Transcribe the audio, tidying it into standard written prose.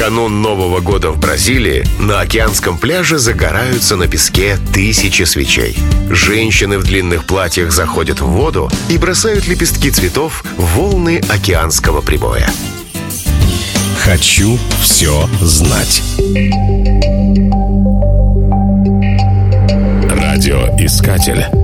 канун Нового года в Бразилии на океанском пляже загораются на песке тысячи свечей. Женщины в длинных платьях заходят в воду и бросают лепестки цветов в волны океанского прибоя. Хочу все знать. Радиоискатель.